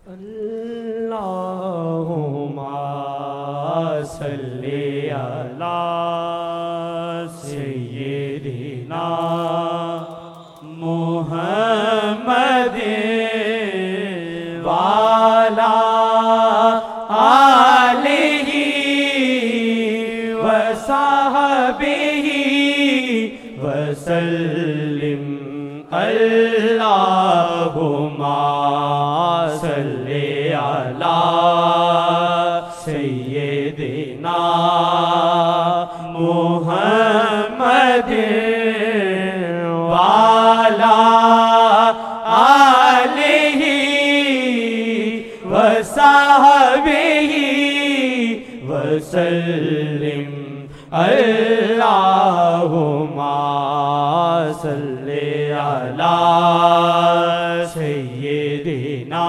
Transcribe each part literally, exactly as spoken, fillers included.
اللہم صلی علی سیدنا محمد وعلی آلہ وصحبہ وسلم اللہم صلی علی سیدنا محمد وعلی آلہ وصحبہ وسلم اللہم صلی علی سیدنا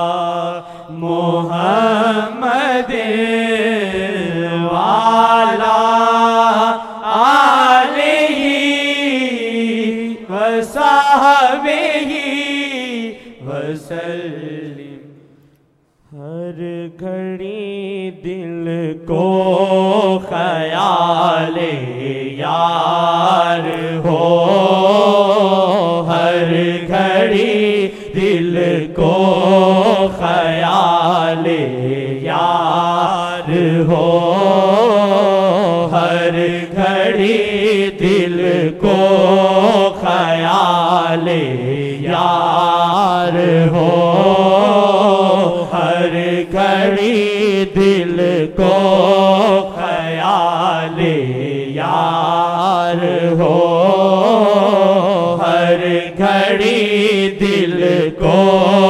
محمد وعلی آلہ وصحبہ وسلم۔ ہر گھڑی دل کو خیال یار ہو، ہر گھڑی دل کو خیال یار ہو، ہر گھڑی دل کو خیال یار ہو، ہر گھڑی دل کو خیال یار ہو، ہر گھڑی دل کو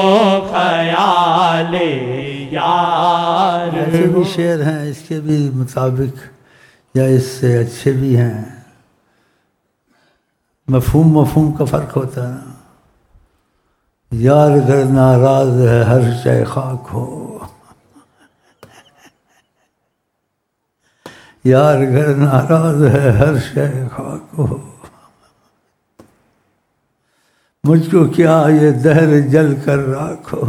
خیال یار ہو۔ ایسے بھی شعر ہیں اس کے بھی مطابق یا اس سے اچھے بھی ہیں، مفہوم مفہوم کا فرق ہوتا ہے نا۔ یار گر ناراض ہے ہر شے خاک ہو، یار گر ناراض ہے ہر شے خاک ہو، مجھ کو کیا یہ دہر جل کر راکھو۔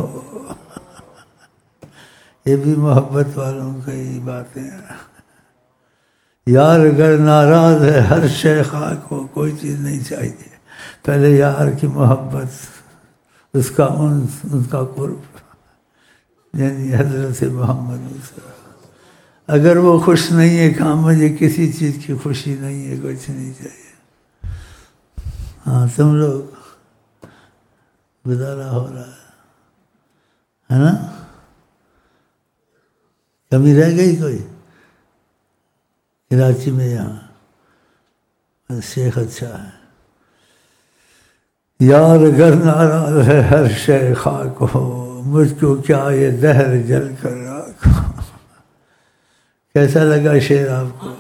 یہ بھی محبت والوں کی باتیں ہیں۔ یار گر ناراض ہے ہر شے خاک ہو، کوئی چیز نہیں چاہیے، پہلے یار کی محبت، اس کا انس، ان کا قرب، یعنی حضرت محمد صلی۔ اگر وہ خوش نہیں ہے کہ مجھے کسی چیز کی خوشی نہیں ہے، کچھ نہیں چاہیے۔ ہاں تم لوگ گزارا ہو رہا ہے ہے نا؟ کمی رہ گئی کوئی کراچی میں؟ یہاں شیخ اچھا ہے۔ یار گر ناراض ہے ہر شے خاک ہو، مجھ کو کیا یہ دہر جل کر راکھو۔ کیسا لگا شعر آپ کو؟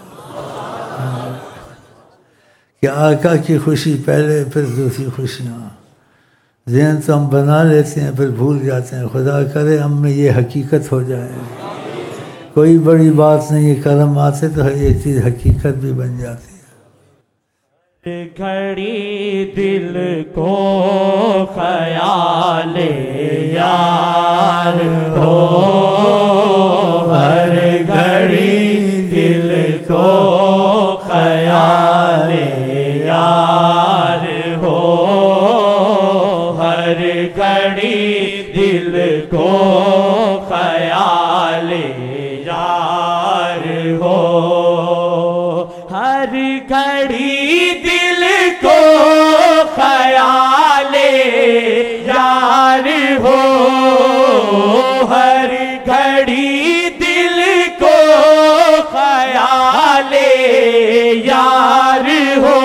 کہ آقا کی خوشی پہلے پھر دوسری خوشیاں، ذہن تو ہم بنا لیتے ہیں پھر بھول جاتے ہیں، خدا کرے ہم میں یہ حقیقت ہو جائے۔ کوئی بڑی بات نہیں، کرم آتے تو یہ چیز حقیقت بھی بن جاتی ہے۔ گھڑی دل کو خیال یار ہو، ہر گھڑی دل کو خیال یار ہو، ہر گھڑی دل کو خیال یار ہو، ہر گھڑی دل کو خیال یار ہو، ہر گھڑی دل کو خیال یار ہو،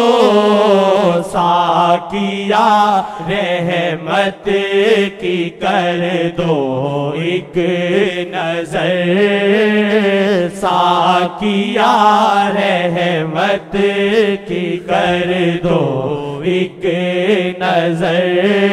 ساقیا رحمت کی کر دو ایک نظر، ساقیا رحمت کی کر دو ایک نظر،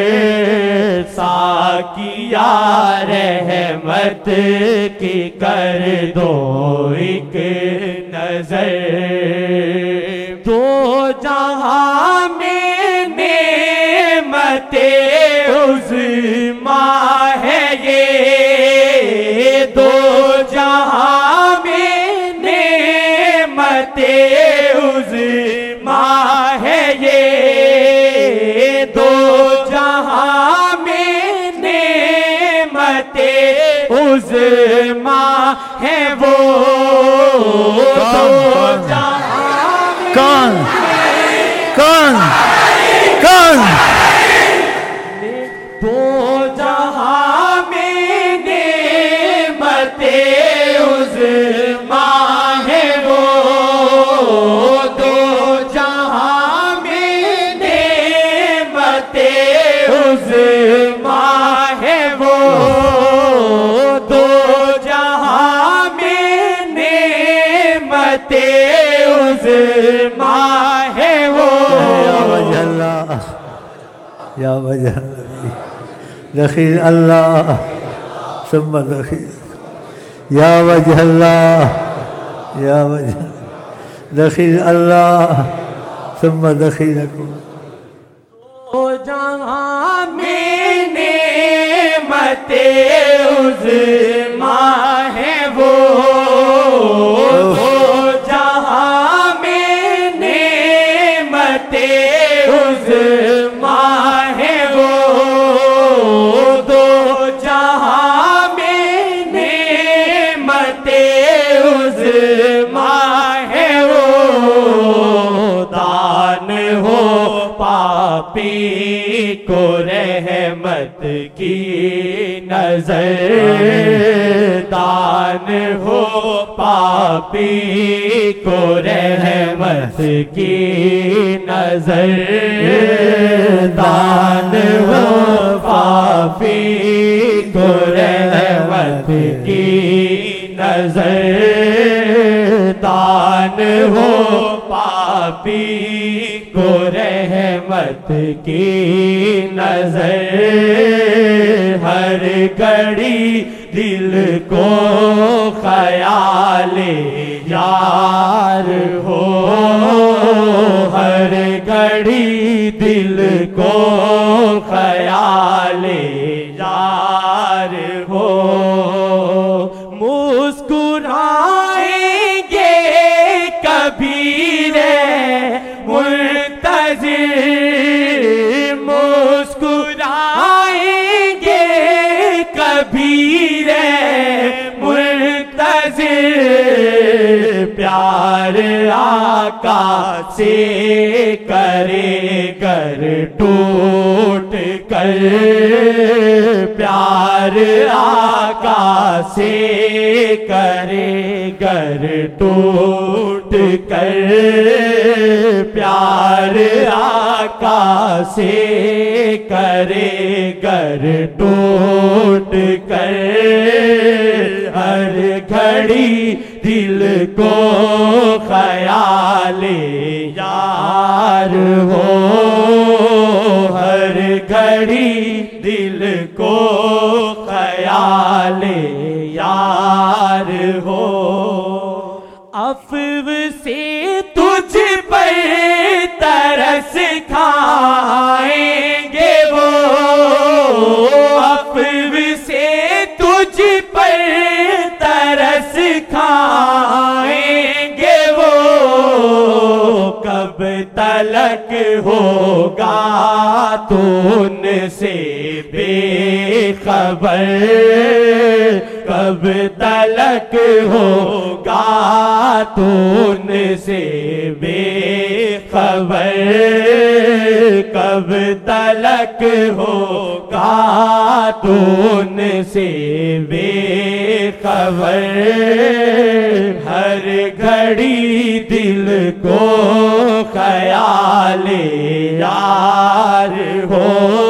ساقیا رحمت کی کر دو ایک نظر، دو جہاں میں نعمت عظمیٰ ہے یہ دو جہاں میں نعمت عظمیٰ ہے یہ دو جہاں میں نعمت عظمیٰ ہے وہ دو جہاں میں کون کون کون دو جہاں میں نعمت عظمیٰ ہے وہ دو جہاں میں نعمت عظمیٰ ہے وہ دو جہاں میں نعمت عظمیٰ ہے وہ یا وجہ اللہ یا وجہ اللہ دخیل اللہ ثم دخیل یا وجہ اللہ یا وجہ دخیل اللہ ثم دخیلکم دو جہاں میں نعمت عظمیٰ ہے وہ دو جہاں میں نعمت عظمیٰ ہے وہ دو جہاں میں نعمت عظمیٰ ہے وہ دان ہو پاپی کو رحمت کی نظر دان ہو پاپی کو رحمت کی نظر دان ہو پاپی کو رحمت کی نظر دان ہو پاپی کو رحمت کی نظر ہر گھڑی دل کو خیال یار ہو ہر گھڑی دل کو خیال یار ہو مسکرائیں گے کبھی رے منتظر مسکرائیں گے کبھی رے منتظر پیار آقا سے کرے گر ٹوٹ کر پیار آقا سے کرے گر ٹوٹ کر پیار آقا سے کرے گر ٹوٹ کر ہر گھڑی دل کو خیال یار ہو ہر گھڑی دل کو خیال یار ہو افو سے تجھ پر ترس کھائیں گے وہ افو سے تجھ پر ترس کھائیں گے وہ کب تلک ہوگا تو ان سے بے خبر کب تلک ہوگا تو ان سے بے خبر کب تلک ہوگا تو ان سے بے خبر ہر گھڑی دل کو خیال یار ہو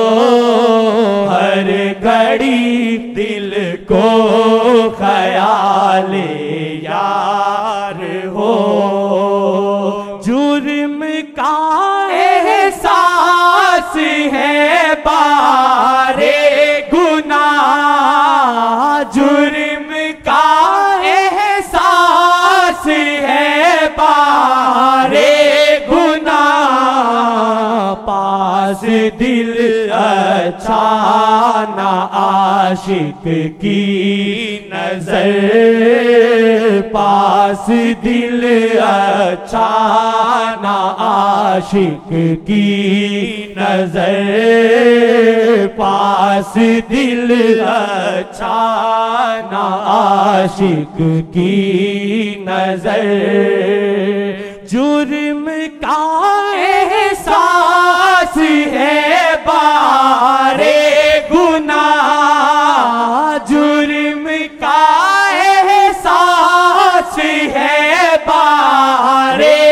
ہر گھڑی دل کو خیال یار ہو جرم کا احساس ہے بارے گناہ جرم کا احساس ہے بارے گناہ پاس دل اچھا نہ آ عاشق کی نظر پاس دل اچھا نہ عاشق کی نظر پاس دل اچھا نہ عاشق کی نظر جرم کا احساس ہے بارے گناہ جرم کا احساس ہے بارے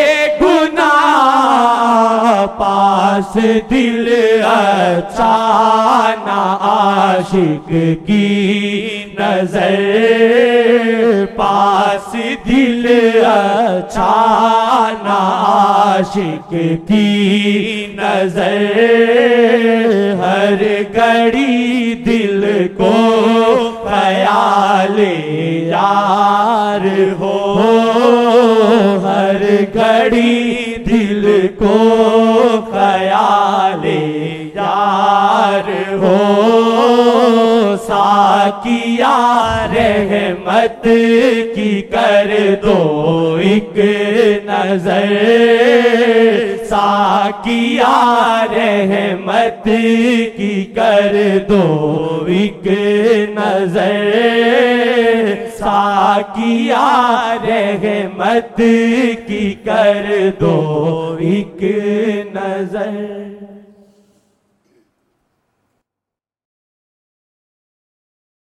گناہ پاس دل اچھا نہ عاشق کی نظر پاس دل اچھا نہ عاشق کی نظر ہر گھڑی دل کو خیال یار ہو ہر گھڑی دل کو خیال یار ہو ساقیا رحمت کی کر دو ایک نظر ساقیا رحمت کی کر دو ایک نظر ساقیا رحمت کی کر دو ایک نظر